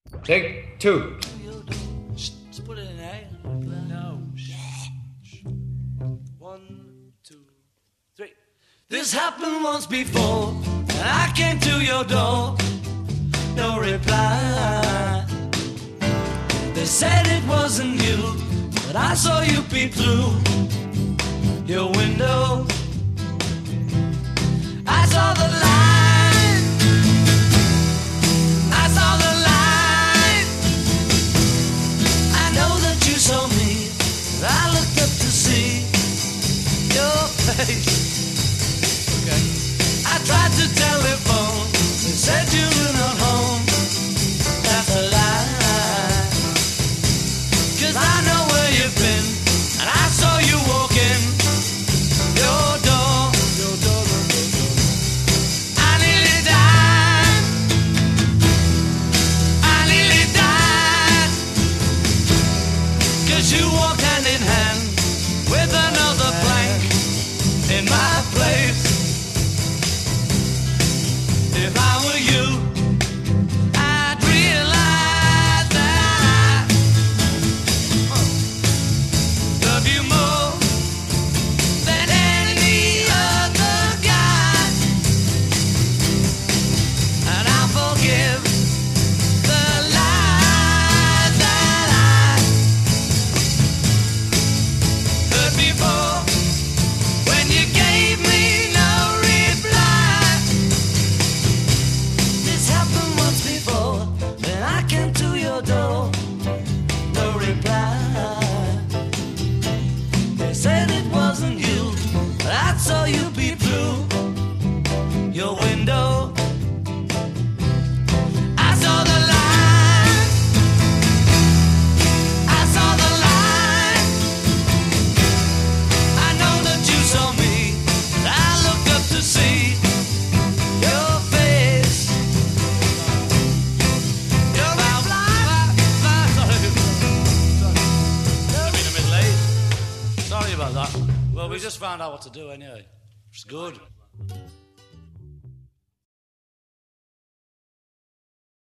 Take two. Just put it in A. No. One, two, three. This happened once before, and I came to your door. No reply. They said it wasn't you, but I saw you peep through your window. I saw the light. I saw the light. I know that you saw me. I looked up to see your face. Okay. I tried to telephone. They said you were not home. That's a lie. 'Cause I know where you've been, and I saw you walking your door. Your door, your door, your door. I nearly died. I nearly died. 'Cause you walked hand in hand with another plank in my place. If I were you, I'd realize that I love you more than any other guy, and I'll forgive the lies that I heard before when you gave me no reply. This happened once before, when I came to your door. No reply. They said it wasn't you, but I saw you peep through your window. I saw the light. I saw the light. I know that you saw me. I looked up to see your face. Your been a bit late. Sorry about that. Well, we just found out what to do anyway. It's good.